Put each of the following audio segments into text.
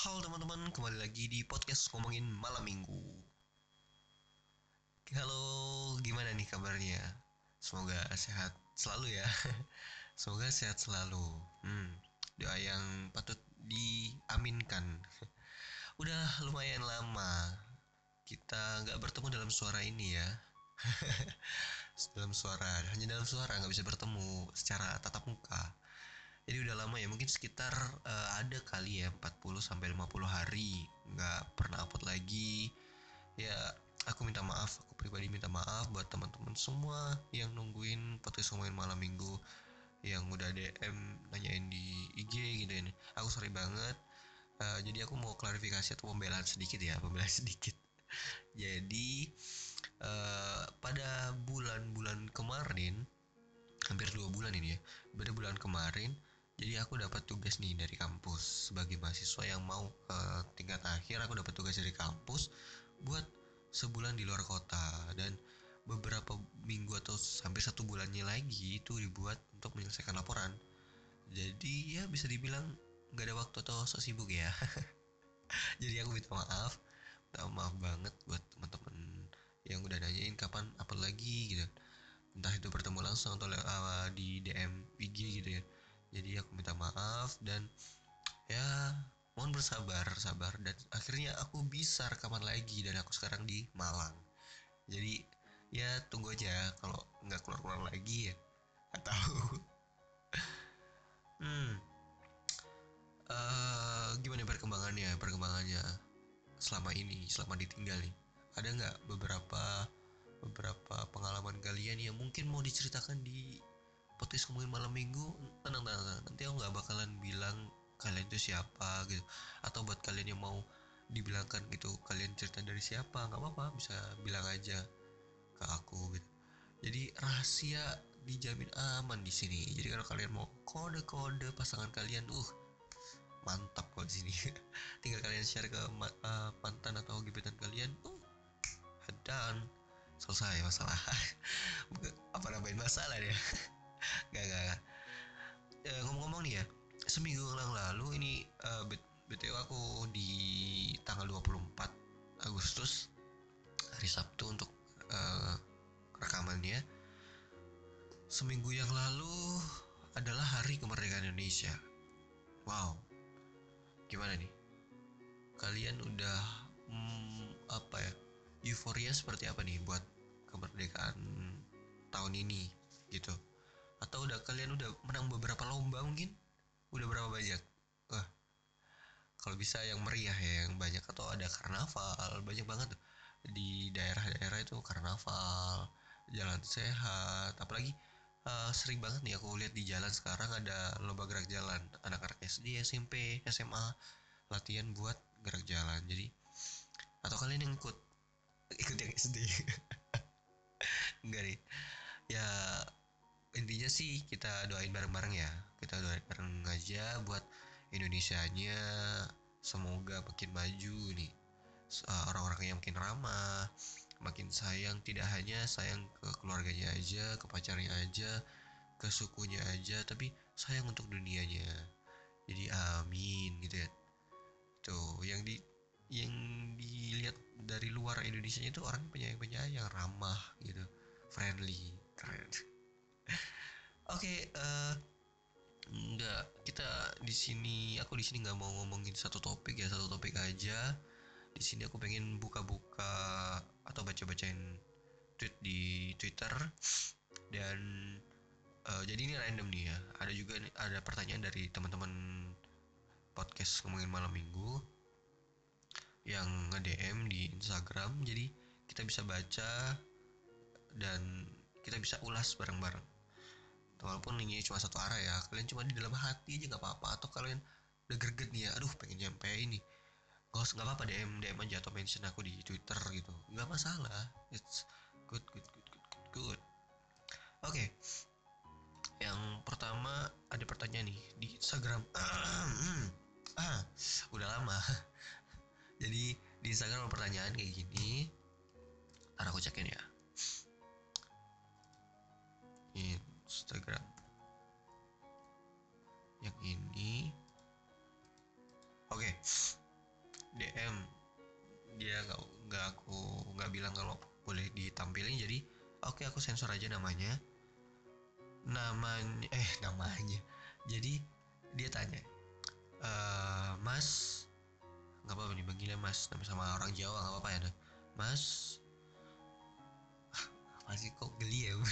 Halo teman-teman, kembali lagi di podcast ngomongin malam minggu. Halo, gimana nih kabarnya? Semoga sehat selalu ya. Semoga sehat selalu. Doa yang patut diaminkan. Udah lumayan lama kita nggak bertemu dalam suara ini ya. Dalam suara, hanya dalam suara nggak bisa bertemu secara tatap muka. Jadi udah lama ya, mungkin sekitar ada kali ya 40 sampai 50 hari nggak pernah upload lagi. Ya, aku minta maaf, aku pribadi minta maaf buat teman-teman semua yang nungguin podcast ngomongin malam minggu, yang udah DM nanyain di IG gitu ini. Aku sorry banget. Jadi aku mau klarifikasi atau pembelaan sedikit ya, pembelaan sedikit. Jadi pada bulan-bulan kemarin, hampir 2 bulan ini ya, pada bulan kemarin, jadi aku dapat tugas nih dari kampus sebagai mahasiswa yang mau tingkat akhir. Aku dapat tugas dari kampus buat sebulan di luar kota, dan beberapa minggu atau hampir 1 bulannya lagi itu dibuat untuk menyelesaikan laporan. Jadi ya bisa dibilang nggak ada waktu atau sok sibuk ya. Jadi aku minta maaf banget buat teman-teman yang udah nanyain kapan upload lagi gitu, entah itu bertemu langsung atau di DM IG gitu ya. Jadi aku minta maaf, dan ya mohon sabar, dan akhirnya aku bisa rekaman lagi, dan aku sekarang di Malang. Jadi ya tunggu aja kalau nggak keluar lagi ya, atau hmm gimana perkembangannya selama ini, selama ditinggal nih? Ada nggak beberapa beberapa pengalaman kalian yang mungkin mau diceritakan di podcast ngomongin malam minggu? Tenang, nanti aku nggak bakalan bilang kalian itu siapa gitu, atau buat kalian yang mau dibilangkan gitu kalian cerita dari siapa, nggak apa-apa, bisa bilang aja ke aku gitu. Jadi rahasia dijamin aman di sini. Jadi kalau kalian mau kode-kode pasangan kalian, mantap kok di sini. Tinggal kalian share ke mantan atau gebetan kalian, dan selesai masalah. Apa nambahin masalah ya? Gak. Ngomong-ngomong nih ya, seminggu yang lalu ini, BTW aku di tanggal 24 Agustus, hari Sabtu untuk uh, rekamannya. Seminggu yang lalu adalah hari kemerdekaan Indonesia. Wow, gimana nih? Kalian udah apa ya? Euforia seperti apa nih buat kemerdekaan tahun ini gitu? Atau kalian udah menang beberapa lomba mungkin? Udah berapa banyak? Wah, kalau bisa yang meriah ya, yang banyak, atau ada karnaval banyak banget tuh. Di daerah-daerah itu karnaval, jalan sehat, apalagi sering banget nih aku lihat di jalan sekarang ada lomba gerak jalan, anak-anak SD, SMP, SMA latihan buat gerak jalan. Jadi atau kalian yang ikut ikut yang SD? Enggak nih ya, intinya sih kita doain bareng-bareng ya, kita doain bareng aja buat Indonesianya, semoga makin maju nih. Orang-orang yang makin ramah, makin sayang, tidak hanya sayang ke keluarganya aja, ke pacarnya aja, ke sukunya aja, tapi sayang untuk dunianya. Jadi amin gitu ya. Tuh yang dilihat dari luar Indonesia itu orang penyayang-penyayang, ramah gitu, friendly, keren. Oke, enggak, kita di sini, aku di sini nggak mau ngomongin satu topik ya, satu topik aja. Di sini aku pengen buka-buka atau baca-bacain tweet di Twitter, dan jadi ini random nih ya. Ada juga nih, ada pertanyaan dari teman-teman podcast ngomongin malam minggu yang nge-DM di Instagram. Jadi kita bisa baca dan kita bisa ulas bareng-bareng. Walaupun ini cuma satu arah ya, kalian cuma di dalam hati aja nggak apa-apa. Atau kalian udah greget nih ya, aduh pengen nyampe ini, nggak apa-apa, DM aja atau mention aku di Twitter gitu, nggak masalah. It's good. Oke, yang pertama ada pertanyaan nih di Instagram. Udah lama. Jadi di Instagram ada pertanyaan kayak gini. Ntar aku cekin ya. Instagram yang ini. Oke. DM, dia nggak bilang kalau boleh ditampilin, jadi oke, aku sensor aja namanya. Namanya jadi dia tanya, Mas, nggak apa-apa nih panggilnya Mas, tapi sama orang Jawa nggak apa-apa ya, nah. Mas, apa sih kok geli ya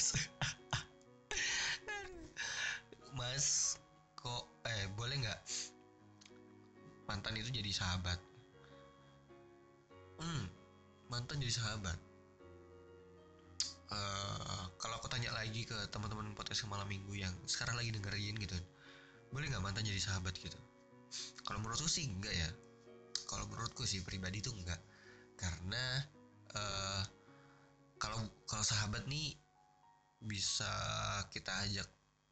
Mas, kok boleh nggak mantan itu jadi sahabat? Mantan jadi sahabat. Kalau aku tanya lagi ke teman-teman podcast malam minggu yang sekarang lagi dengerin gitu, boleh nggak mantan jadi sahabat gitu? Kalau menurutku sih enggak ya. Kalau menurutku sih pribadi tuh enggak, karena uh, kalau kalau sahabat nih bisa kita ajak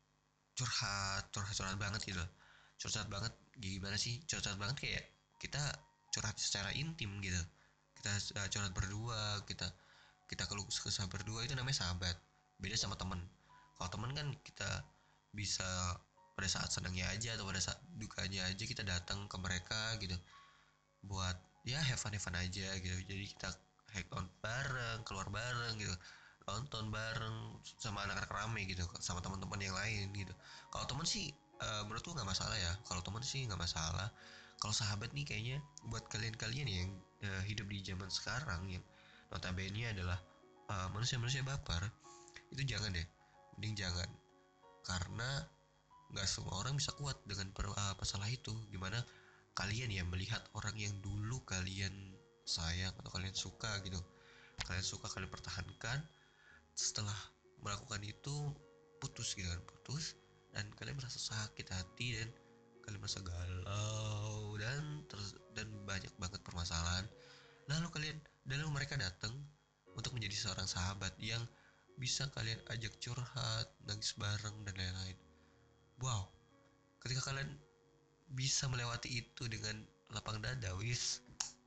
curhat banget gitu. Curhat banget gimana sih? Curhat banget kayak kita curhat secara intim gitu. Kita curhat berdua, kita keluh kesah berdua, itu namanya sahabat. Beda sama temen. Kalau temen kan kita bisa pada saat senangnya aja atau pada saat dukanya aja kita datang ke mereka gitu, buat ya have fun aja gitu. Jadi kita hang out bareng, keluar bareng gitu, nonton bareng sama anak-anak rame gitu, sama teman-teman yang lain gitu. Kalau teman sih menurutku nggak masalah ya. Kalau teman sih nggak masalah. Kalau sahabat nih kayaknya buat kalian yang hidup di zaman sekarang yang notabene adalah manusia-manusia baper, itu jangan deh, mending jangan. Karena nggak semua orang bisa kuat dengan masalah itu. Gimana kalian ya melihat orang yang dulu kalian sayang atau kalian suka gitu, kalian pertahankan, setelah melakukan itu putus gitu kan, putus, dan kalian merasa sakit hati, dan kalian merasa galau, dan banyak banget permasalahan. Lalu mereka datang untuk menjadi seorang sahabat yang bisa kalian ajak curhat, nangis bareng, dan lain-lain. Wow, ketika kalian bisa melewati itu dengan lapang dada, wis,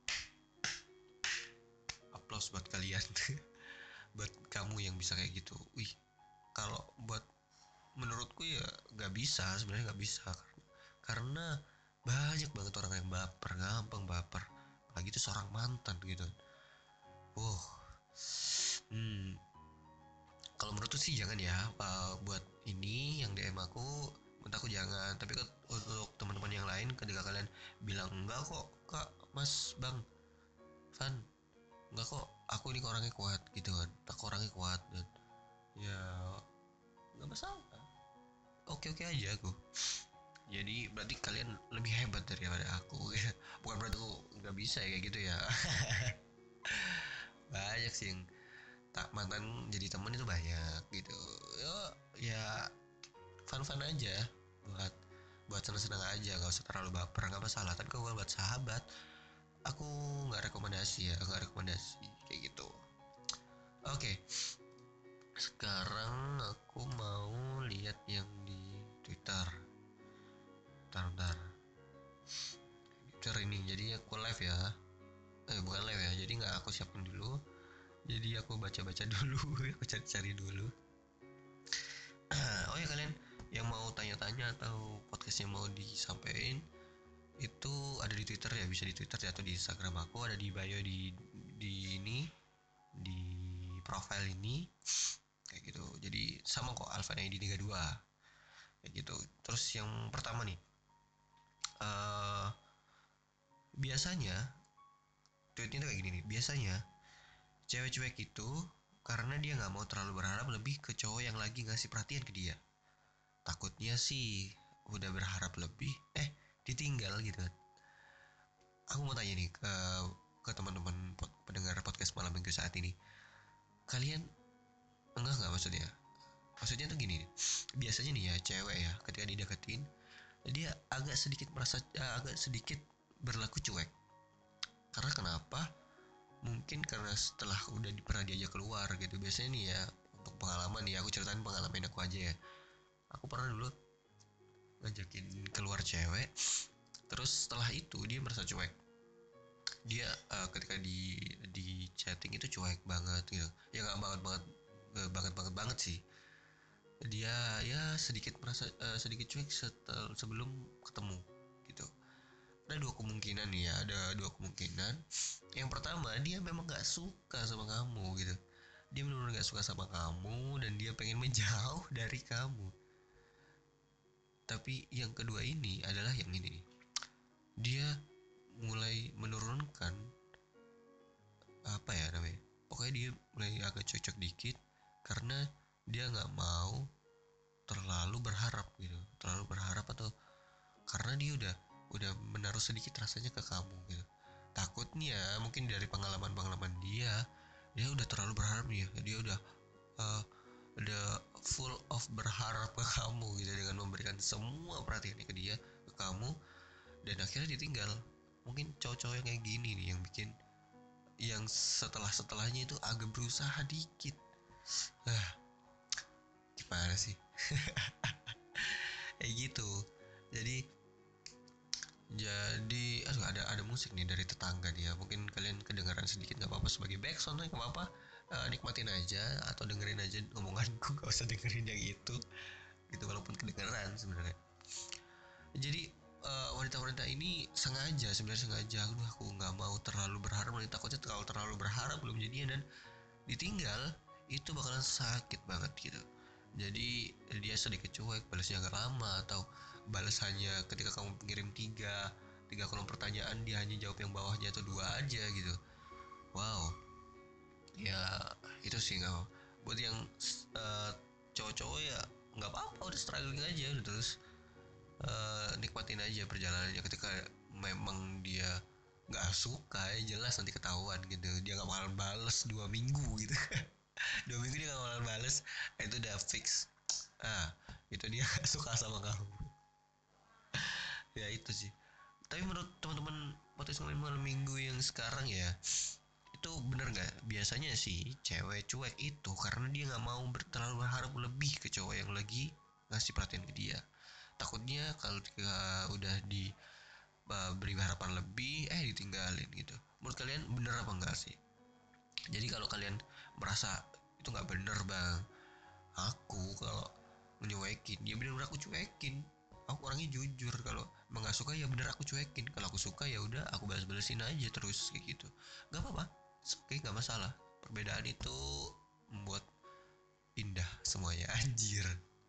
applause buat kalian. Buat kamu yang bisa kayak gitu, wih. Kalau buat menurutku ya nggak bisa, sebenarnya nggak bisa, karena banyak banget orang yang baper, gampang baper, apalagi itu seorang mantan gitu. Wow. Kalau menurutku sih jangan ya. Buat ini yang DM aku, menurut aku jangan. Tapi untuk teman-teman yang lain, ketika kalian bilang enggak kok kak, mas, bang, Van, enggak kok, aku ini orangnya kuat gitu kan, aku orangnya kuat, dan ya nggak masalah, oke oke aja aku. Jadi berarti kalian lebih hebat daripada aku ya. Bukan berarti aku nggak bisa ya kayak gitu ya. Banyak sih yang tak mantan jadi temen itu banyak gitu. Ya, ya fun aja, buat buat senang-senang aja, nggak usah terlalu baper, nggak masalah. Tapi kalau buat sahabat, aku nggak rekomendasi ya, nggak rekomendasi kayak gitu. Oke, sekarang aku mau lihat yang di Twitter. Bentar. Twitter ini jadi aku live ya. Bukan live ya, jadi nggak aku siapin dulu. Jadi aku baca-baca dulu, aku cari-cari dulu. Oh ya, kalian yang mau tanya-tanya atau podcastnya mau disampaikan, itu ada di Twitter ya, bisa di Twitter ya, atau di Instagram aku, ada di bio di ini, di profile ini kayak gitu. Jadi sama kok, Alvan ID 32 kayak gitu. Terus yang pertama nih, biasanya tweetnya tuh kayak gini nih. Biasanya cewek-cewek itu karena dia nggak mau terlalu berharap lebih ke cowok yang lagi ngasih perhatian ke dia. Takutnya sih udah berharap lebih, ditinggal gitu kan. Aku mau tanya nih ke teman-teman pendengar podcast malam minggu saat ini. Kalian enggak nggak maksudnya? Maksudnya tuh gini, biasanya nih ya cewek ya, ketika dideketin dia agak sedikit berlaku cuek. Karena kenapa? Mungkin karena setelah udah pernah diajak keluar gitu. Biasanya nih ya, untuk pengalaman nih, aku ceritain pengalaman aku aja ya. Aku pernah dulu ngajakin keluar cewek, terus setelah itu dia merasa cuek. Dia ketika di chatting itu cuek banget gitu. Ya nggak banget sih. Dia ya sedikit merasa sedikit cuek sebelum ketemu gitu. ada dua kemungkinan nih ya, ada dua kemungkinan. Yang pertama, dia memang nggak suka sama kamu gitu, dia benar-benar nggak suka sama kamu dan dia pengen menjauh dari kamu. Tapi yang kedua ini adalah yang ini nih, dia mulai menurunkan apa ya namanya, pokoknya dia mulai agak cocok dikit karena dia nggak mau terlalu berharap gitu, terlalu berharap, atau karena dia udah menaruh sedikit rasanya ke kamu gitu. Takutnya mungkin dari pengalaman-pengalaman dia udah terlalu berharap nih ya, dia uh, udah full of berharap ke kamu gitu, dengan memberikan semua perhatiannya ke dia, ke kamu, dan akhirnya ditinggal. Mungkin cowok-cowok yang kayak gini nih yang bikin, yang setelahnya itu agak berusaha dikit. ah Gimana sih? Kayak gitu. Jadi aduh, ada musik nih dari tetangga nih ya, mungkin kalian kedengaran sedikit, nggak apa-apa, sebagai background nggak apa-apa. Nikmatin aja atau dengerin aja ngomonganku, gak usah dengerin yang itu gitu, walaupun kedengeran sebenarnya. Jadi wanita-wanita ini sebenarnya sengaja, udah aku nggak mau terlalu berharap, nanti takutnya kalau terlalu berharap belum jadian dan ditinggal, itu bakalan sakit banget gitu. Jadi dia sedikit cuek, balasnya agak lama, atau balas hanya ketika kamu kirim tiga kolom pertanyaan, dia hanya jawab yang bawahnya atau dua aja gitu. Wow, ya itu sih nggak apa. Buat yang uh, cowok-cowok ya nggak apa-apa, udah struggling aja udah, terus nikmatin aja perjalanannya. Ketika memang dia nggak suka, ya jelas nanti ketahuan gitu, dia nggak bakal bales 2 minggu gitu. 2 minggu dia nggak bakal bales, itu udah fix. Itu dia gak suka sama kamu. Ya itu sih. Tapi menurut teman-teman podcast malam minggu yang sekarang ya, itu bener nggak? Biasanya sih cewek cuek itu karena dia nggak mau terlalu berharap lebih ke cowok yang lagi ngasih perhatian ke dia. Takutnya kalau udah beri harapan lebih, ditinggalin gitu. Menurut kalian bener apa enggak sih? Jadi kalau kalian merasa itu nggak bener bang, aku kalau menyuekin ya bener-bener aku cuekin. Aku orangnya jujur, kalau emang nggak suka ya bener aku cuekin, kalau aku suka ya udah aku balas-balesin aja terus kayak gitu. Nggak apa-apa, oke, nggak masalah. Perbedaan itu membuat indah semuanya. Anjir.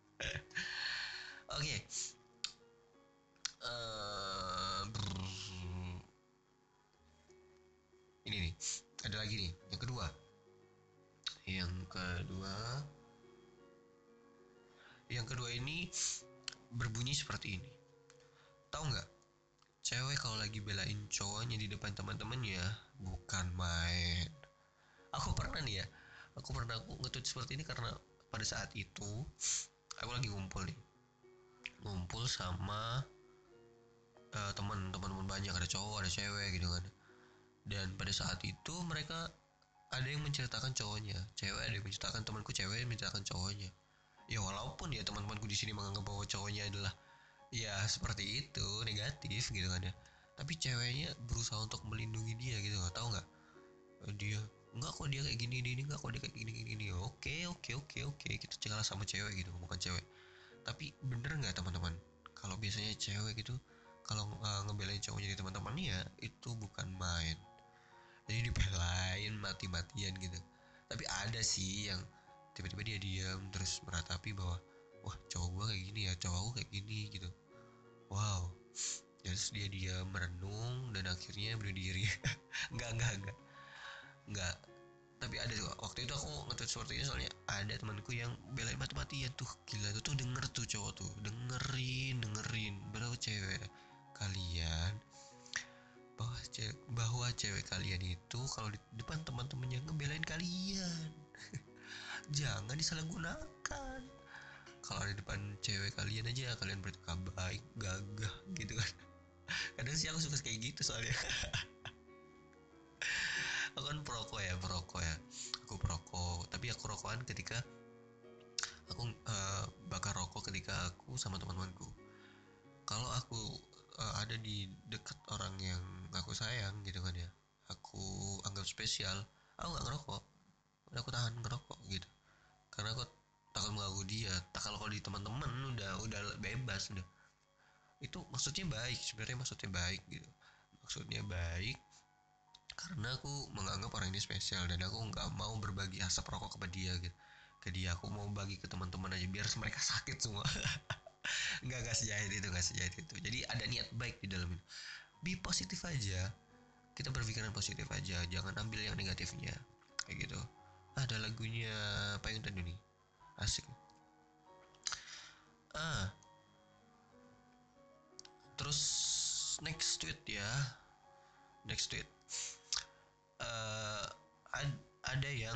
Oke. Ini nih, ada lagi nih yang kedua yang kedua ini berbunyi seperti ini. Tahu nggak, cewek kalau lagi belain cowoknya di depan teman-temannya bukan main. Aku pernah nge-tweet seperti ini karena pada saat itu aku lagi ngumpul sama teman-teman banyak, ada cowok ada cewek gitu kan. Dan pada saat itu mereka ada yang menceritakan cowoknya, cewek ada yang menceritakan, temanku cewek yang menceritakan cowoknya. Ya walaupun ya teman-temanku di sini menganggap bahwa cowoknya adalah ya seperti itu, negatif gitu kan ya, tapi ceweknya berusaha untuk melindungi dia gitu, nggak tahu nggak. Dia enggak kok, dia kayak gini, ini enggak kok, dia kayak gini gini gini. Oke, kita cengah sama cewek gitu, bukan cewek. Tapi bener nggak teman-teman, kalau biasanya cewek gitu kalau ngebelain cowoknya di teman-teman ya itu bukan main, jadi dibelain mati-matian gitu. Tapi ada sih yang tiba-tiba dia diam terus meratapi bahwa wah cowok gua kayak gini ya, cowok aku kayak gini gitu. Wow, terus dia diam merenung dan akhirnya bunuh diri. Enggak. Tapi ada tuh waktu itu aku nge-tweet seperti ini soalnya ada temanku yang belain mati-matian tuh, gila itu tuh, denger tuh cowok tuh dengerin berapa cewek kalian, bahwa cewek kalian itu kalau di depan teman-temannya ngebelain kalian. Jangan disalahgunakan. Kalau di depan cewek kalian aja kalian bersikap baik, gagah gitu kan. Kadang sih aku suka kayak gitu soalnya. Aku kan perokok ya, aku perokok, tapi aku rokokan ketika aku bakar rokok ketika aku sama teman-temanku. Kalau aku ada di dekat orang yang aku sayang gitu kan ya, aku anggap spesial, aku nggak ngerokok, udah aku tahan ngerokok gitu, karena aku takut mengganggu dia. Tak kalau di teman-teman udah bebas udah, itu maksudnya baik, sebenarnya maksudnya baik gitu, maksudnya baik karena aku menganggap orang ini spesial dan aku nggak mau berbagi asap rokok kepada dia gitu, ke dia aku mau bagi ke teman-teman aja biar mereka sakit semua. Nggak sejahat itu, nggak sejahat itu. Jadi ada niat baik di dalam itu. Be positif aja, kita berpikiran positif aja, jangan ambil yang negatifnya kayak gitu. Ada lagunya Payung Teduh nih, asik. ah Terus next tweet ya, next tweet. eh ada yang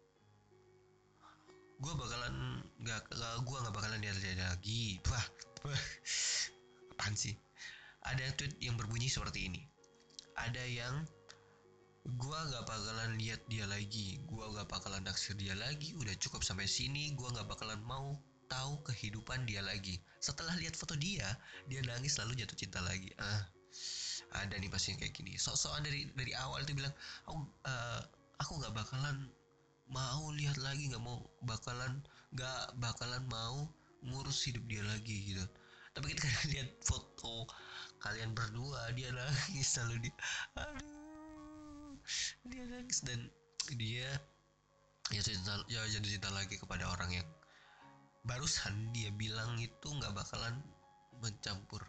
gue nggak bakalan lihat lagi. Wah, apaan sih? Ada tweet yang berbunyi seperti ini. Ada yang gua nggak bakalan lihat dia lagi, gua nggak bakalan naksir dia lagi, udah cukup sampai sini, gua nggak bakalan mau tahu kehidupan dia lagi. Setelah lihat foto dia nangis lalu jatuh cinta lagi. Ada nih pasti yang kayak gini, sok-sokan dari awal itu bilang aku nggak bakalan mau lihat lagi, nggak bakalan mau ngurus hidup dia lagi gitu. Tapi kita lihat foto kalian berdua dia nangis lalu aduh dia nangis dan dia jatuh cinta lagi kepada orang yang barusan dia bilang itu nggak bakalan mencampur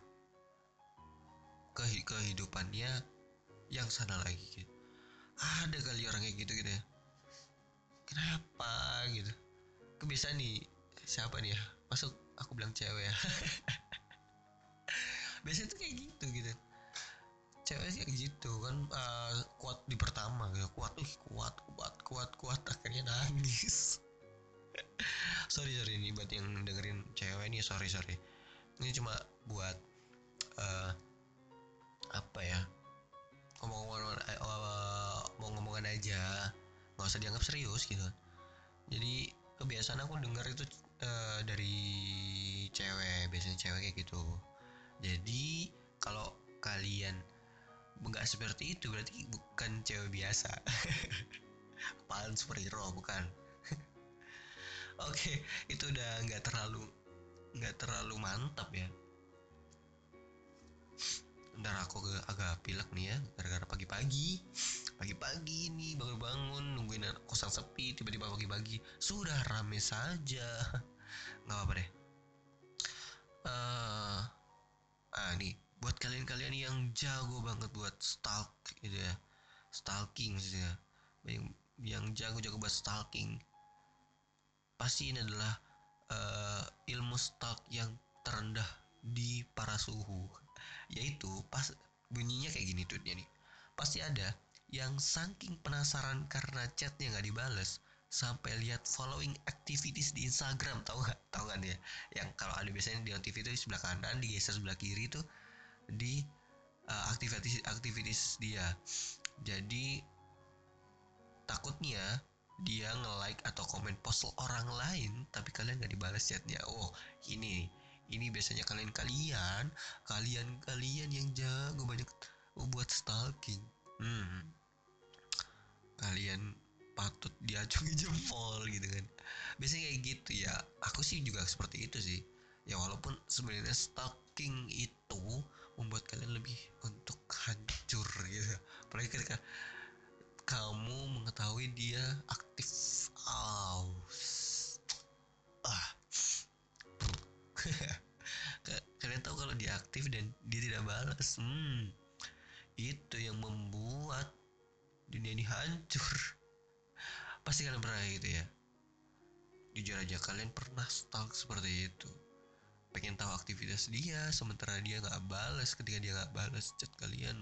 kehidupannya yang sana lagi gitu. Ada kali orang kayak gitu ya, kenapa gitu. Kebiasaan nih, siapa nih ya, masuk aku bilang cewek ya. Biasanya tuh kayak gitu cewek sih kayak gitu kan, kuat di pertama ya, kuat akhirnya nangis. sorry ini buat yang dengerin cewek nih, sorry ini cuma buat apa ya, ngomong-ngomongan aja, nggak usah dianggap serius gitu. Jadi kebiasaan aku dengar itu dari cewek, biasanya cewek kayak gitu. Jadi kalau kalian nggak seperti itu berarti bukan cewek biasa. Apaan superhero, bukan. Oke, itu udah nggak terlalu mantap ya. Ntar aku agak pilek nih ya, gara-gara pagi-pagi nih bangun nungguin kosan sepi, tiba-tiba pagi-pagi sudah rame saja. Nggak apa-apa deh. Nih buat kalian yang jago banget buat gitu ya, stalking maksudnya, yang jago buat stalking, pasti ini adalah ilmu stalk yang terendah di para suhu, yaitu pas bunyinya kayak gini tweetnya nih. Pasti ada yang saking penasaran karena chatnya nggak dibales sampai lihat following activities di Instagram. Tahu nggak dia yang kalau ada biasanya di TV itu di sebelah kanan digeser sebelah kiri tuh di aktivitas dia. Jadi takutnya dia nge-like atau komen post orang lain tapi kalian nggak dibalas chatnya. Oh, ini biasanya kalian yang jago banyak buat stalking. Kalian patut diacungi jempol gitu kan. Biasanya kayak gitu ya. Aku sih juga seperti itu sih. Ya walaupun sebenarnya stalking itu membuat kalian lebih untuk hancur gitu. Apalagi ketika kamu mengetahui dia aktif. Kalian tahu kalau dia aktif dan dia tidak balas. Itu yang membuat dunia ini hancur. Pasti kalian pernah gitu ya. Jujur aja, kalian pernah stalk seperti itu, pengen tahu aktivitas dia sementara dia nggak balas. Ketika dia nggak balas chat kalian,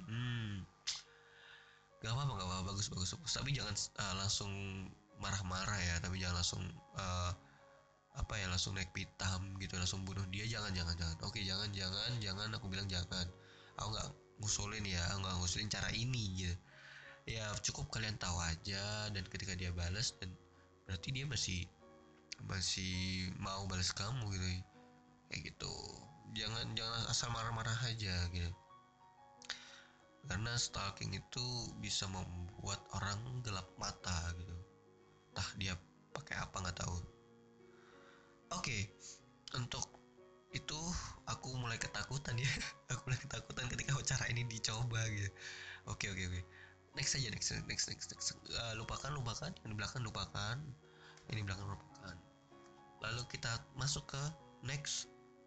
nggak apa-apa, bagus, tapi jangan langsung marah-marah ya, tapi jangan langsung langsung naik pitam gitu, langsung bunuh dia. Jangan. Oke, jangan, aku bilang jangan. Aku nggak ngusulin cara ini gitu ya. Cukup kalian tahu aja, dan ketika dia balas, dan berarti dia masih mau balas kamu gitu kayak gitu. Jangan asal marah-marah aja gitu, karena stalking itu bisa membuat orang gelap mata gitu, entah dia pakai apa nggak tahu. Oke, untuk itu aku mulai ketakutan ya. Aku mulai ketakutan ketika cara ini dicoba gitu. Oke. Next aja, next. Lupakan yang di belakang lupakan, ini belakang lupakan. Lalu kita masuk ke next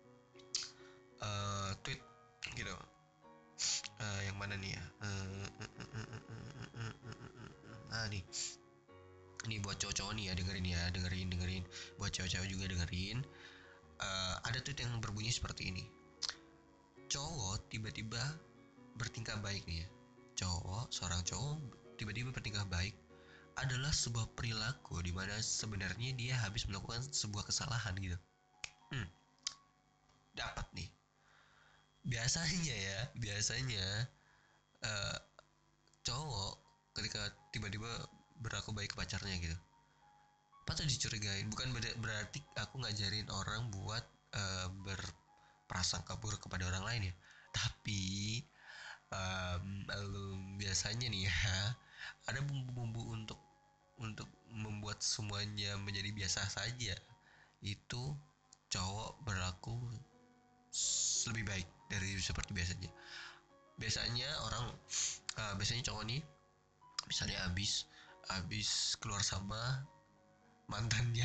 tweet gitu. Yang mana nih ya? Nah nih, ini buat cowok-cowok nih ya, dengerin. Buat cewek-cewek juga dengerin. Ada tweet yang berbunyi seperti ini. Cowok tiba-tiba bertingkah baik nih ya. Seorang cowok tiba-tiba bertingkah baik adalah sebuah perilaku di mana sebenarnya dia habis melakukan sebuah kesalahan gitu. Dapat nih. Biasanya uh, cowok ketika tiba-tiba berlaku baik ke pacarnya gitu, patut dicurigain. Bukan berarti aku ngajarin orang buat berprasangka buruk kepada orang lain ya, tapi biasanya nih ya, ada bumbu-bumbu untuk membuat semuanya menjadi biasa saja. Itu cowok berlaku lebih baik dari seperti biasanya. Biasanya cowok nih misalnya habis keluar sama mantannya,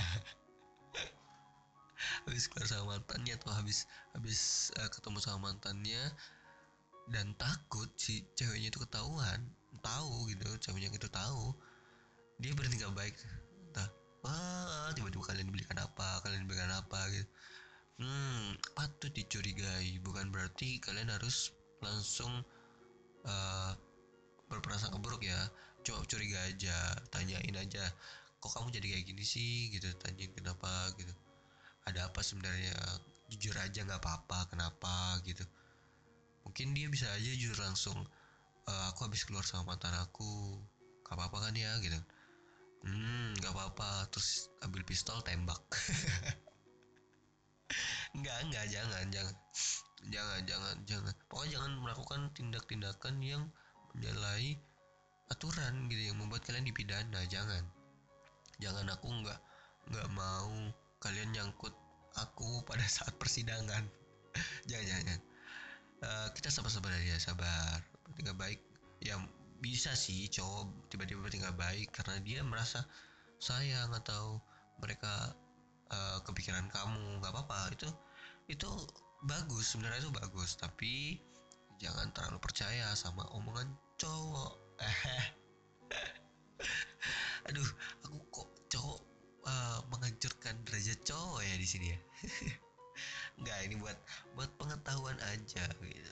habis keluar sama mantannya atau habis ketemu sama mantannya, dan takut si ceweknya itu ketahuan, tahu gitu, ceweknya itu tahu, dia berhenti gak baik. Entah, wah tiba-tiba kalian belikan apa gitu. Patut dicurigai. Bukan berarti kalian harus langsung uh, berprasangka buruk ya. Coba curiga aja, tanyain aja, kok kamu jadi kayak gini sih gitu, tanyain kenapa gitu, ada apa sebenarnya, jujur aja nggak apa-apa kenapa gitu. Mungkin dia bisa aja jujur langsung, aku habis keluar sama mantan aku, gak apa-apa kan ya gitu. Gak apa-apa, terus ambil pistol tembak. Enggak, jangan, pokoknya jangan melakukan tindakan yang menyalahi aturan gitu, yang membuat kalian dipidana. Jangan aku nggak mau kalian nyangkut aku pada saat persidangan. jangan. Kita sabar aja, sabar. Bertingkah baik ya, bisa sih cowok tiba-tiba bertingkah baik karena dia merasa sayang atau mereka kepikiran kamu. Nggak apa-apa, itu bagus, sebenarnya itu bagus, tapi jangan terlalu percaya sama omongan cowok. Aduh, aku kok cowok menghancurkan derajat cowok ya di sini ya. Enggak, ini buat pengetahuan aja gitu.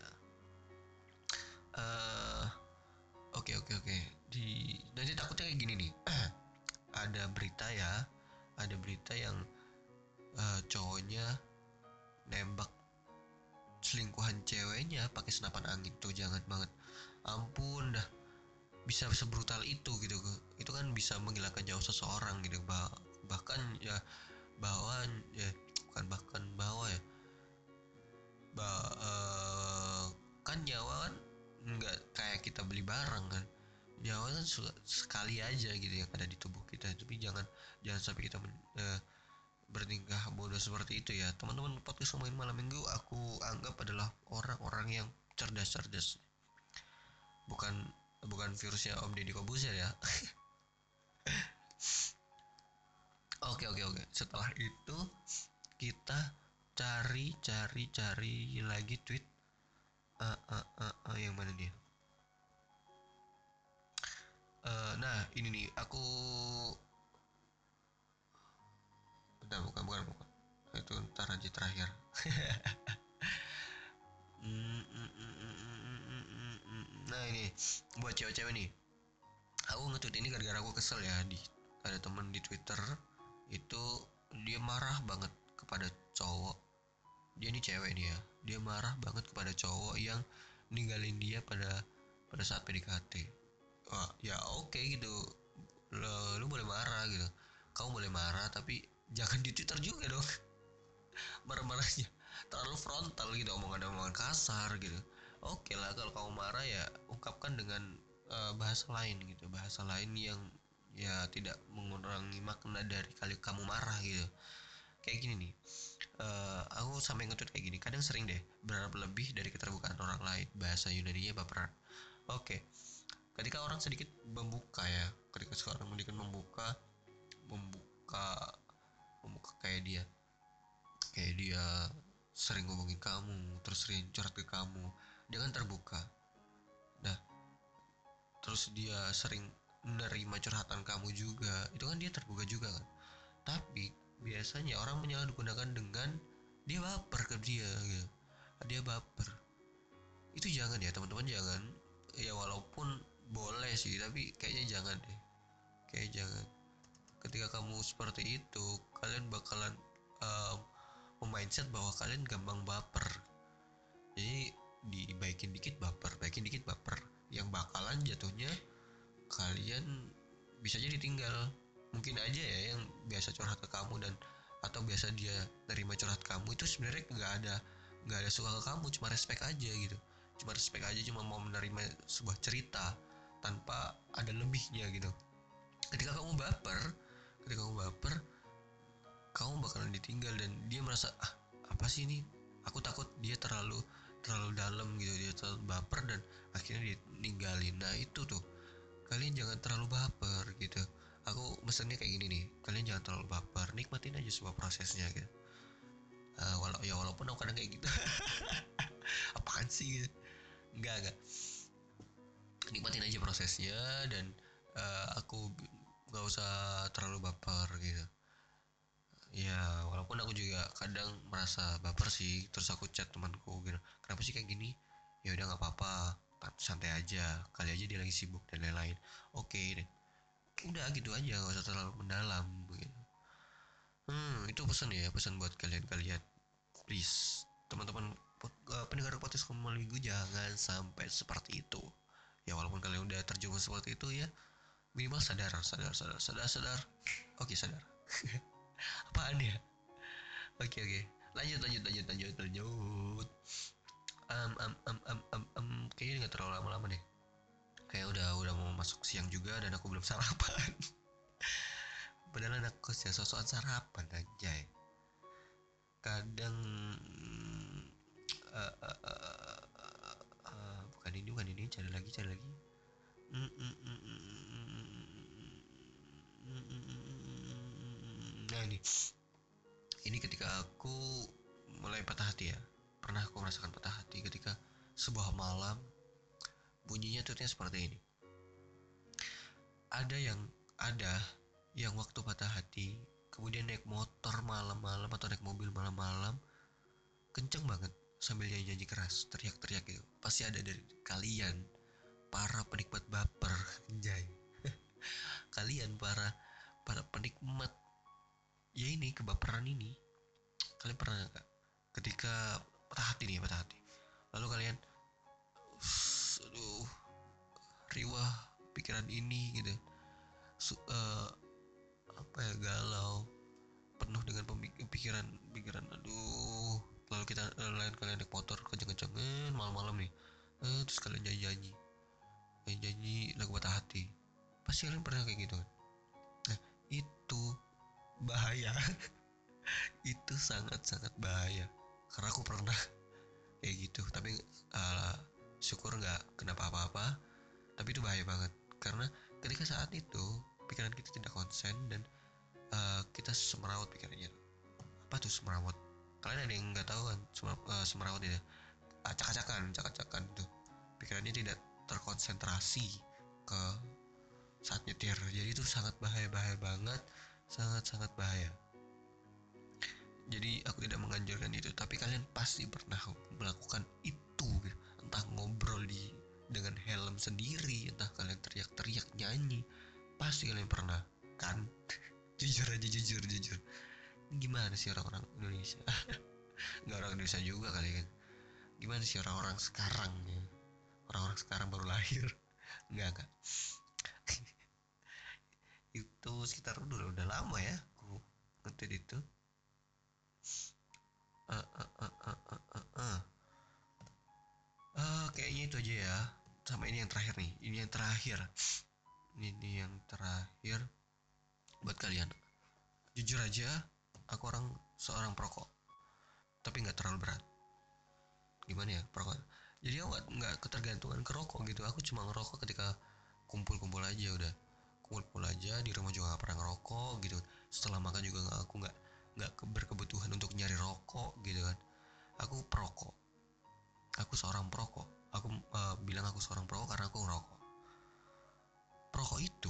eh oke. Nanti takutnya kayak gini nih. ada berita yang cowoknya nembak selingkuhan ceweknya pakai senapan angin. Tuh jangan banget, ampun dah, bisa sebrutal itu gitu. Itu kan bisa menghilangkan nyawa seseorang gitu. Bahkan ya bahwa ya bukan bahkan bahwa ya bah, kan nyawa kan nggak kayak kita beli barang kan. Nyawa kan sekali aja gitu yang ada di tubuh kita. Tapi jangan sampai kita bertingkah bodoh seperti itu ya. Teman-teman podcast ngomongin malam minggu aku anggap adalah orang-orang yang cerdas. Bukan virusnya Om Deddy Kobuzer ya. Oke. Setelah itu kita cari lagi tweet. Yang mana dia? Nah ini nih, aku bentar, bukan. Itu ntar aja terakhir. Nah ini buat cewek-cewek nih. Aku nge-tweet ini gara-gara aku kesel ya. Ada temen di Twitter itu, dia marah banget kepada cowok. Dia ini cewek nih ya. Dia marah banget kepada cowok yang ninggalin dia pada saat PDKT. Wah ya oke gitu. Lu boleh marah gitu. Kamu boleh marah, tapi jangan di Twitter juga dong. Marah-marahnya terlalu frontal gitu, omongan kasar gitu. Oke lah, kalau kamu marah ya ungkapkan dengan bahasa lain gitu, bahasa lain yang ya tidak mengurangi makna dari kali kamu marah gitu. Kayak gini nih, Aku sampai ngetweet kayak gini, kadang sering deh berharap lebih dari keterbukaan orang lain. Bahasa Yunaninya baperan. Oke, ketika orang sedikit membuka ya, ketika seorang sedikit membuka membuka kayak dia sering ngomongin kamu, terus sering curhat ke kamu, dia kan terbuka. Nah, terus dia sering menerima curhatan kamu juga, itu kan dia terbuka juga kan. Tapi biasanya orang menyalahgunakan dengan dia baper ke dia gitu. Dia baper. Itu jangan ya teman-teman, jangan. Ya walaupun boleh sih, tapi kayaknya jangan deh. Kayak jangan. Ketika kamu seperti itu, kalian bakalan um, memindset bahwa kalian gampang baper. Jadi dibaikin dikit baper, baikin dikit baper. Yang bakalan jatuhnya kalian bisa jadi tinggal. Mungkin aja ya yang biasa curhat ke kamu dan atau biasa dia nerima curhat kamu itu sebenarnya nggak ada suka ke kamu, cuma respect aja gitu, cuma respect aja, cuma mau menerima sebuah cerita tanpa ada lebihnya gitu. Ketika kamu baper kamu bakalan ditinggal dan dia merasa apa sih ini, aku takut dia terlalu terlalu dalam gitu, dia terlalu baper dan akhirnya dia ninggalin. Nah itu tuh, kalian jangan terlalu baper gitu. Aku mesennya kayak gini nih, kalian jangan terlalu baper, nikmatin aja sebuah prosesnya gitu. Walaupun aku kadang kayak gitu. Apaan sih gitu. Enggak, nikmatin aja prosesnya dan aku nggak usah terlalu baper gitu. Ya walaupun aku juga kadang merasa baper sih, terus aku chat temanku gitu, kenapa sih kayak gini, ya udah nggak apa-apa, santai aja, kali aja dia lagi sibuk dan lain-lain. Oke deh, udah gitu aja, nggak usah terlalu mendalam gitu. Itu pesan ya, pesan buat kalian-kalian, please teman-teman pendengar podcast Komal Minggu, jangan sampai seperti itu. Ya walaupun kalian udah terjerumus seperti itu ya, minimal sadar. Oke, sadar. Apaan ya? Oke, lanjut. Kayaknya nggak terlalu lama-lama deh, kayak udah mau masuk siang juga dan aku belum sarapan. Padahal anak kos ya, sosokan sarapan aja. Kadang bukan ini, cari lagi. Nah ini ketika aku mulai patah hati ya, pernah aku merasakan patah hati ketika sebuah malam. Bunyinya tweetnya seperti ini. Ada yang waktu patah hati kemudian naik motor malam-malam atau naik mobil malam-malam kenceng banget sambil nyanyi keras, teriak-teriak gitu. Pasti ada dari kalian para penikmat baper, anjay. Kalian para penikmat ya ini, kebaperan ini. Kalian pernah gak ketika patah hati lalu kalian aduh, riwah pikiran ini gitu, apa ya, galau, penuh dengan pikiran, aduh. Lalu kalian naik motor kenceng-kencengan malam-malam nih, terus kalian nyanyi lagu patah hati. Pasti kalian pernah kayak gitu kan. Nah itu bahaya. Itu sangat-sangat bahaya karena aku pernah kayak gitu, tapi syukur nggak kenapa apa-apa. Tapi itu bahaya banget karena ketika saat itu pikiran kita tidak konsen dan kita semerawut pikirannya. Apa tuh semerawut? Kalian ada yang nggak tahu kan semerawut itu? Acak-acakan itu. Pikirannya tidak terkonsentrasi ke saat nyetir. Jadi itu sangat bahaya banget, sangat bahaya. Jadi aku tidak menganjurkan itu, tapi kalian pasti pernah melakukan itu gitu. Entah ngobrol dengan helm sendiri, entah kalian teriak-teriak nyanyi, pasti kalian pernah kan. Jujur aja, jujur. Ini gimana sih orang-orang Indonesia? Nggak orang Indonesia juga kali kan. Gimana sih orang-orang sekarang ya? Orang-orang sekarang baru lahir. Enggak. Itu sekitar udah lama ya aku ngetit itu. Kayaknya itu aja ya. Sama ini yang terakhir nih. Ini yang terakhir buat kalian. Jujur aja, aku seorang perokok. tapi nggak terlalu berat. Gimana ya perokok, jadi aku nggak ketergantungan ke rokok gitu. Aku cuma ngerokok ketika kumpul-kumpul aja udah, kumpul-kumpul aja di rumah juga nggak pernah ngerokok gitu. Setelah makan juga aku nggak berkebutuhan untuk nyari rokok gitu kan. Aku perokok, aku seorang perokok. Aku bilang aku seorang perokok karena aku ngerokok. Perokok itu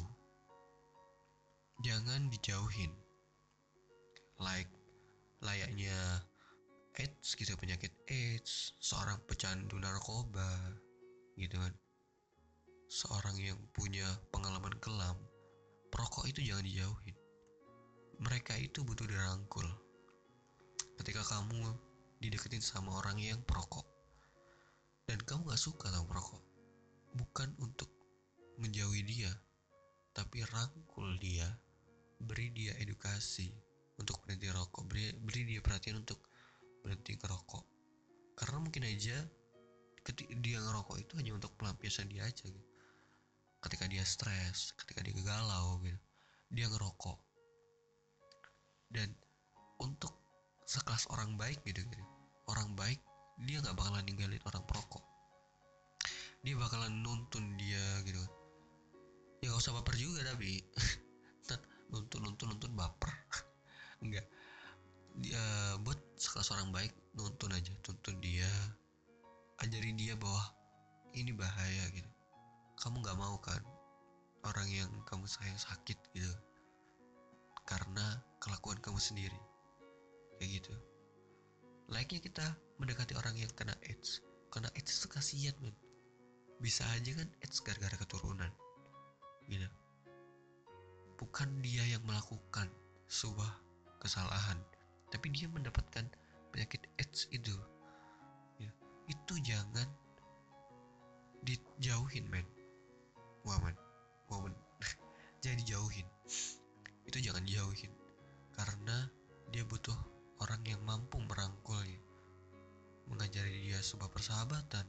jangan dijauhin, like layaknya AIDS gitu, penyakit AIDS, seorang pecandu narkoba gitu kan, seorang yang punya pengalaman kelam. Perokok itu jangan dijauhin, mereka itu butuh dirangkul. Ketika kamu dideketin sama orang yang perokok dan kamu gak suka sama perokok, bukan untuk menjauhi dia, tapi rangkul dia, beri dia edukasi untuk berhenti rokok, beri dia perhatian untuk berhenti ngerokok. Karena mungkin aja ketika dia ngerokok itu hanya untuk pelampiasan dia aja gitu. Ketika dia stres, ketika dia galau gitu, dia ngerokok. Dan untuk sekelas orang baik gitu, orang baik dia nggak bakalan ninggalin orang perokok, dia bakalan nuntun dia gitu. Ya gak usah baper juga tapi nuntun baper enggak, dia buat sekelas orang baik, nuntun aja, tuntun dia, ajari dia bahwa ini bahaya gitu. Kamu nggak mau kan orang yang kamu sayang sakit gitu karena kelakuan kamu sendiri kayak gitu. Layaknya kita mendekati orang yang kena AIDS. Kena AIDS itu kasihan men, bisa aja kan AIDS gara-gara keturunan gitu. Bukan dia yang melakukan sebuah kesalahan, tapi dia mendapatkan penyakit AIDS itu ya. Itu jangan dijauhin men, woman jangan dijauhin, itu jangan dijauhin, karena dia butuh orang yang mampu merangkulnya, mengajari dia sebuah persahabatan,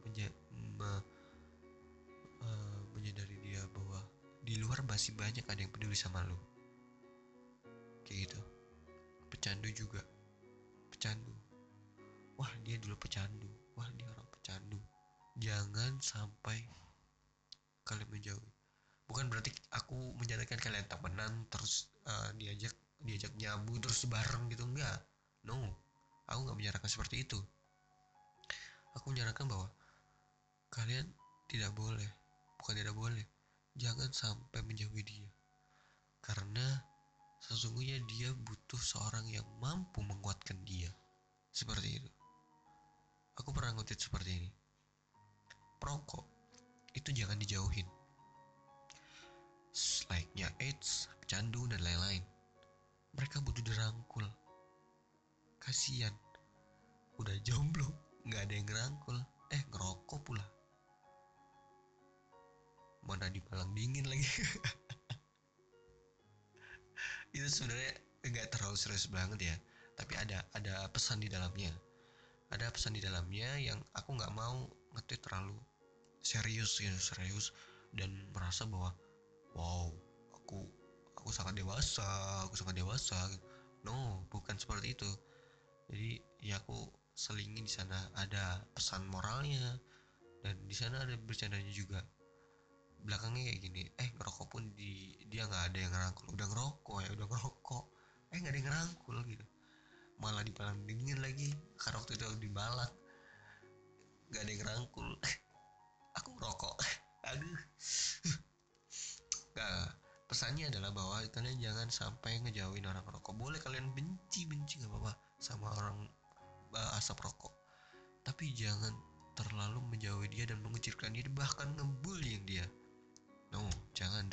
menyadari dia bahwa di luar masih banyak ada yang peduli sama lo kayak gitu. Pecandu juga, pecandu, wah dia dulu pecandu, wah dia orang pecandu, jangan sampai kalian menjauhi. Bukan berarti aku menyarankan kalian temenan terus diajak nyabu terus bareng gitu, enggak, no, aku nggak menyarankan seperti itu. Aku menyarankan bahwa kalian tidak boleh, bukan tidak boleh, jangan sampai menjauhi dia, karena sesungguhnya dia butuh seorang yang mampu menguatkan dia. Seperti itu. Aku pernah ngutip seperti ini, perokok itu jangan dijauhin, like-nya AIDS, pecandu dan lain-lain. Mereka butuh dirangkul. Kasian, udah jomblo, nggak ada yang ngerangkul, ngerokok pula. Mana di Malang dingin lagi. Itu sebenarnya nggak terlalu serius banget ya, tapi ada pesan di dalamnya. Ada pesan di dalamnya yang aku nggak mau ngetweet terlalu serius gitu, serius dan merasa bahwa wow, aku sangat dewasa, aku sangat dewasa. No, bukan seperti itu. Jadi ya aku selingin di sana ada pesan moralnya dan di sana ada bercandanya juga. Belakangnya kayak gini, ngerokok pun dia nggak ada yang ngerangkul, udah ngerokok ya udah ngerokok, nggak ada yang ngerangkul gitu, malah di Malang dingin lagi karena waktu itu di Balak nggak ada yang ngerangkul. Aku ngerokok. Aduh. Nggak, pesannya adalah bahwa kalian jangan sampai ngejauhin orang rokok. Boleh kalian benci nggak apa-apa sama orang asap rokok, tapi jangan terlalu menjauhi dia dan mengucilkan dia, bahkan ngebullying dia. No, jangan,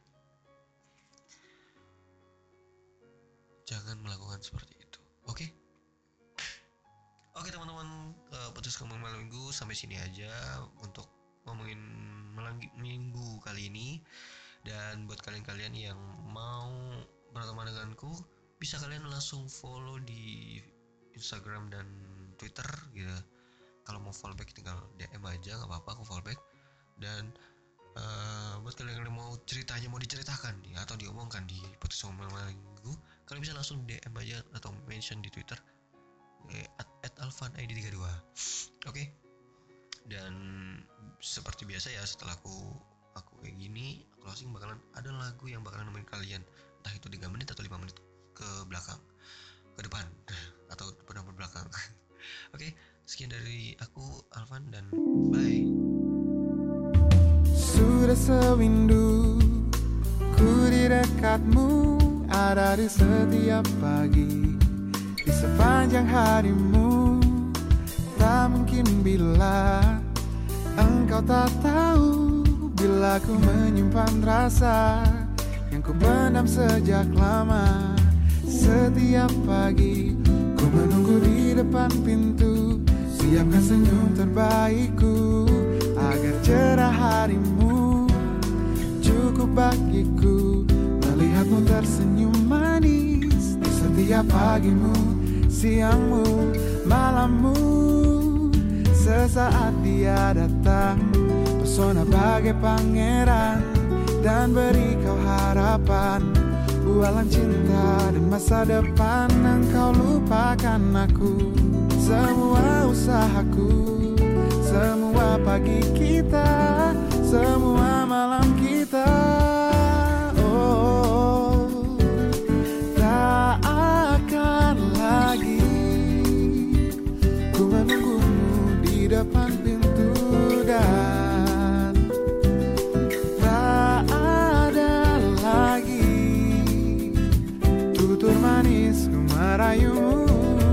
jangan melakukan seperti itu. Oke? Oke teman-teman, putus ngomong malam minggu sampai sini aja untuk ngomongin malam minggu kali ini. Dan buat kalian-kalian yang mau berteman denganku, bisa kalian langsung follow di Instagram dan Twitter gitu. Kalau mau follow back tinggal DM aja, nggak apa-apa, aku follow back. Dan buat kalian yang mau ceritanya mau diceritakan nih atau diomongkan di podcast ngomong malam minggu, kalian bisa langsung DM aja atau mention di Twitter @alfan ID 32. Oke. Dan seperti biasa ya, setelah aku kayak gini closing, bakalan ada lagu yang bakalan nemenin kalian, entah itu 3 menit atau 5 menit ke belakang, ke depan atau depan belakang. Oke, sekian dari aku Alvan dan bye. Sudah sewindu ku di dekatmu, ada di setiap pagi, di sepanjang harimu. Tak mungkin bila engkau tak tahu, bila ku menyimpan rasa yang ku pendam sejak lama. Setiap pagi ku menunggu di depan pintu, siapkan senyum terbaikku agar cerah harimu. Cukup bagiku melihatmu tersenyum manis di setiap pagimu, siangmu, malammu. Sesaat dia datang, pesona bagai pangeran, dan beri kau harapan, bualan cinta dan masa depan. Engkau lupakan aku, semua usahaku, semua pagi kita, semua malam kita. Oh, tak akan lagi ku menunggumu di depan pintu, dan tak ada lagi tutur manis ku merayumu.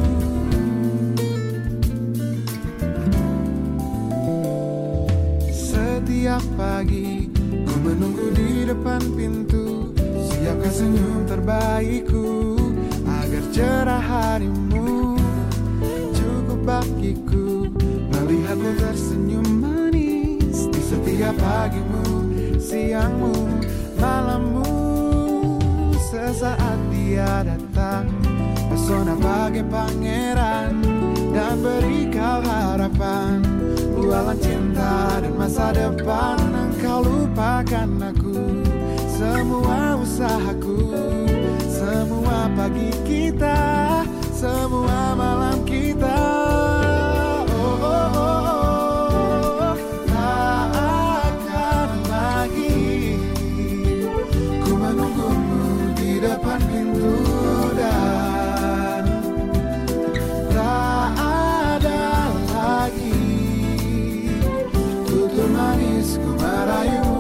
Setiap pagi ku menunggu di depan pintu, siapkan senyum terbaikku agar cerah harimu. Cukup bagiku melihatmu tersenyum manis di setiap pagimu, siangmu, malammu. Sesaat dia datang, pesona bagai pangeran, dan beri kau harapan, bualan cinta dan masa depan. Engkau lupakan aku, semua usahaku, semua pagi kita, semua malam kita. Oh, oh, oh, oh. Tak akan lagi ku menunggumu di depan pintu, dan tak ada lagi tutur manis ku merayumu.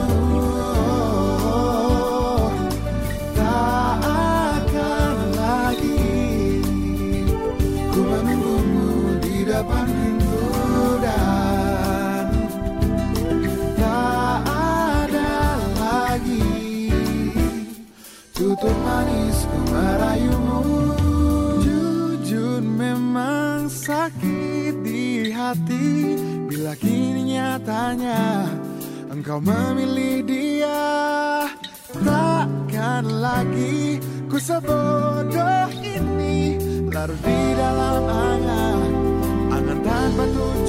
Tak akan lagi ku menunggumu di depan pintu, dan tak ada lagi tutur manis ku merayumu. Jujur memang sakit di hati bila kini nyatanya engkau memilih dia. Takkan lagi ku sebodoh ini, larut di dalam angan tanpa tujuan.